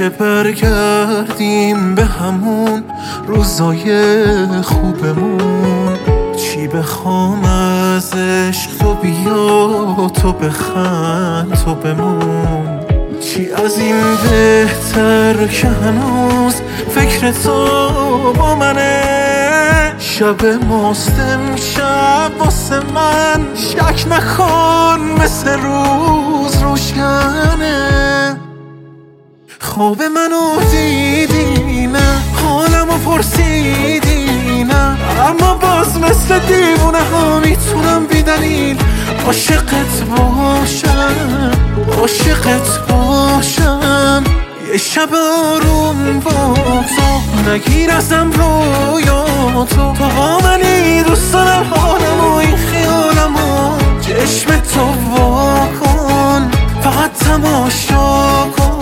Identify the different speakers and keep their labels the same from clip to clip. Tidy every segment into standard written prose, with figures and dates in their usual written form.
Speaker 1: که برگردیم به همون روزای خوبمون. چی بخوام از عشق تو بیا تو بخند تو بمون. چی از این بهتر که هنوز فکر تو با منه. شب ماست امشب واسه من، شک نکن مثل روز روشنه. خواب منو دیدی نه، حالمو پرسیدی نه، اما باز مثل دیوونه ها میتونم بی دلیل عاشقت باشم، عاشقت باشم. یه شب آروم با تو نگیر ازم رویاتو، تو با منی دوست دارم حالمو این خیالمو. چشم تو وا کن فقط تماشا کن.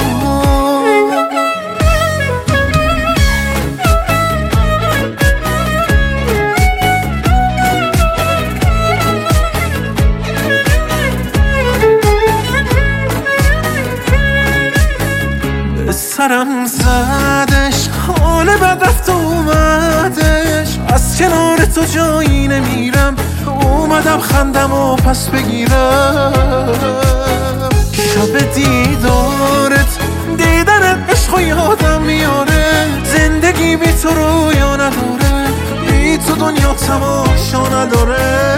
Speaker 1: سرم زدش حال بد رفت اومدش، از کنار تو جایی نمیرم، اومدم خندم و پس بگیرم. شب دیدارت دیدنت عشق و یادم میاره، زندگی بی تو رویا نداره، بی تو دنیا تماشا نداره.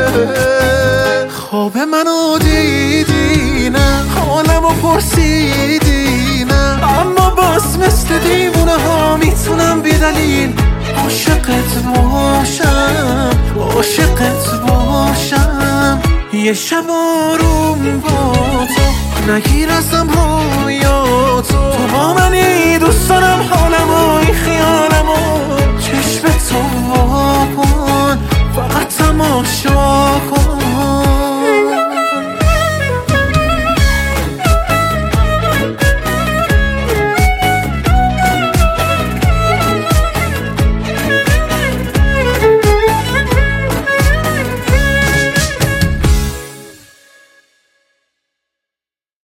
Speaker 1: خواب منو دیدی نه، حالمو پرسیدی نه، اما باز مثل دیوونه ها میتونم بی دلیل عاشقت باشم، عاشقت باشم. یه شب آروم با تو نگیر ازم رویاتو، تو با منی